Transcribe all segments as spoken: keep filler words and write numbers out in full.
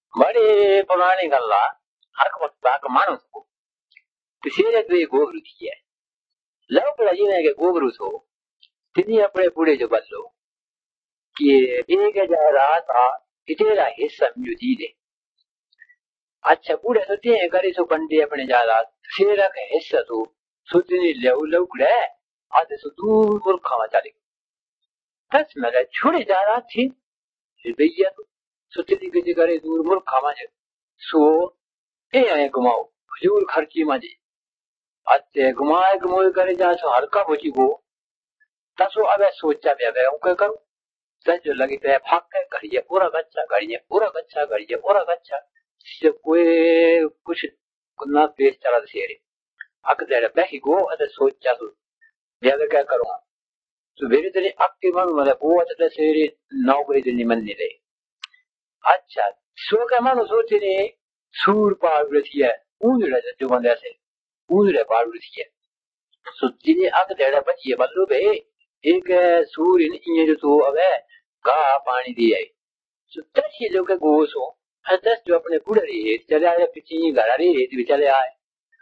بڑے پرانے گلا ہر وقت تاک مانو سو تسیرے تو گوبر تھی ہے لو بڑا جینے کے گوبر سو تنی اپنے پوڑے جو بدلو کہ ایک جا رہا تھا اتیرا حصہ مجھو دی دے اچھا پوڑے سو تین کری سو کنڈے اپنے جا رہا تسیرا کا حصہ تو سو تنی لو لو کڑے آدھے سو دور ملک کھاوا چالے تس میں چھوڑے جا رہا تھی بھئیا تو سو تنی کسی کرے دور ملک کھاوا جائے سو اے آئے گماؤ حضور خرچی مجھے اچھے گمائے گموئے کرے جا سو ہلکا بچی گو تسو اب سوچا بیا بیا اوکے کرو سچ جو لگی پہ پھاک کریے پورا بچہ کریے پورا بچہ کریے پورا بچہ سے کوئی کچھ گناہ پیش چلا سیرے اک دیر بیٹھی گو ادھر سوچا سو بیا بیا کیا کروں تو میرے دلی اک کے من مطلب وہ ادھر سیرے نوکری دلی من نہیں لے اچھا سو کہ مانو سوچے نے سور پاڑ رہی ہے اونجڑا جو بندے سے اونجڑے پاڑ رہی ہے سو تینے اک دیر بچیے بدلو بے ایک سور ان جو تو اب گاہ پانی دی آئی سو تشی جو کہ گو سو دس جو اپنے پوڑے رہی ہے چلے آئے پچھنی گھر رہی ہے تو چلے آئے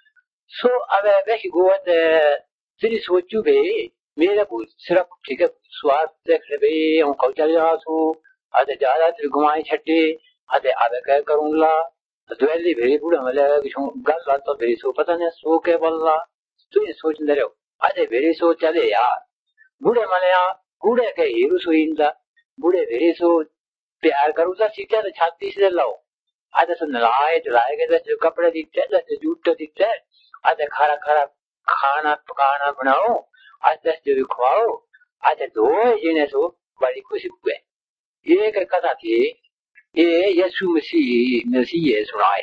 سو اب بیشی گو تیری سوچو بے میرا کو صرف ٹھیک ہے سواد دیکھ لے بے ہم کو چلے آ سو آدھے جادا تیری گمائی چھٹے آدھے آدھے کہہ کروں گا دویلی بھیری پوڑا ملے گل لاتا بھیری سو پتہ نہیں سو کے بللا تو یہ سوچ اندر ہو آدھے بھیری سو چلے یار بوڑے ملے آ بوڑے کے ہیرو سو ہیندا بوڑے بھیری سو پیار کرو تا سیٹا تے چھاتی سے لاؤ آدھے سو نلائے چلائے گئے تے کپڑے دیتے تے جوتے دیتے آدھے کھارا کھارا کھانا پکانا بناؤ آدھے جو کھواؤ آدھے دو جنے سو بڑی خوشی ہوئے یہ کہ کہتا تھی یہ یسو مسیح مسیح سنائے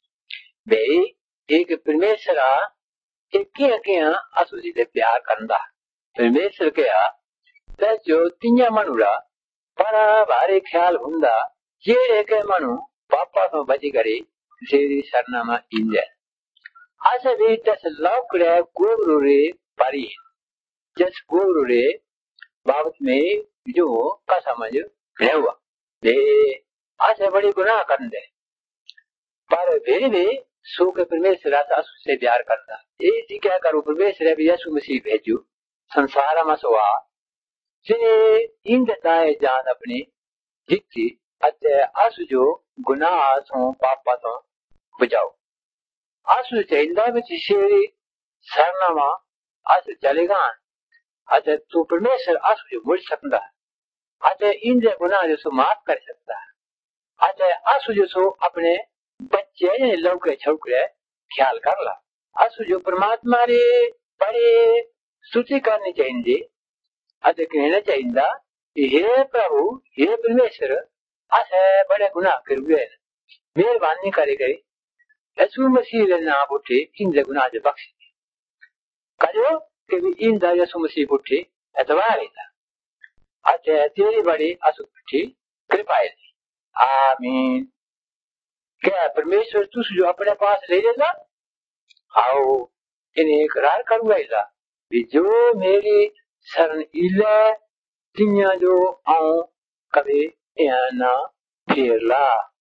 بے ایک پرمیشرا ایک کیا کیا اسو جی پیار کرندا پرمیشر کیا دس جو تینیا منورا پرا بھاری خیال ہوندا جیڑے کہ منو پاپا تو بچی کرے سیری سرنامہ انجے آسے بھی تس لوکڑے گوبرو رے پاری جس گوبرو رے بابت میں جو کا سمجھ رہوا دے آسے بڑی گناہ کرن دے پر بھیری بھی سو کے پرمیشر آتا سے پیار کرتا یہ جی کیا کرو پرمیشر بھی یسو مسیح بھیجو संसार में सो आ जिने इंद दाए जान अपनी जिक्ति अते आसु जो गुनाह सो पापा तो बचाओ आसु चेंदा विच शेरी सरनामा आसु चलेगा अते तू परमेश्वर आसु जो मुड़ सकता अते इंद गुनाह जो सो माफ कर सकता अते आसु जो सो अपने बच्चे ने लौके छौकरे ख्याल कर ला आसु जो परमात्मा रे बड़े स्तुति करनी चाहिए अते कहना चाहिए हे प्रभु हे परमेश्वर असे बड़े गुनाह कर हुए मेहरबानी करे गए यीशु मसीह के नाम उठे इन गुनाह से बख्श करो कि भी इन दा यीशु मसीह उठे एतवार है अते तेरी बड़ी असुठी कृपा है आमीन क्या परमेश्वर तू जो अपने पास ले लेगा आओ इन्हें इकरार करूंगा जो मेरी शरण इले तिन्या जो आऊं कभी ना फेरला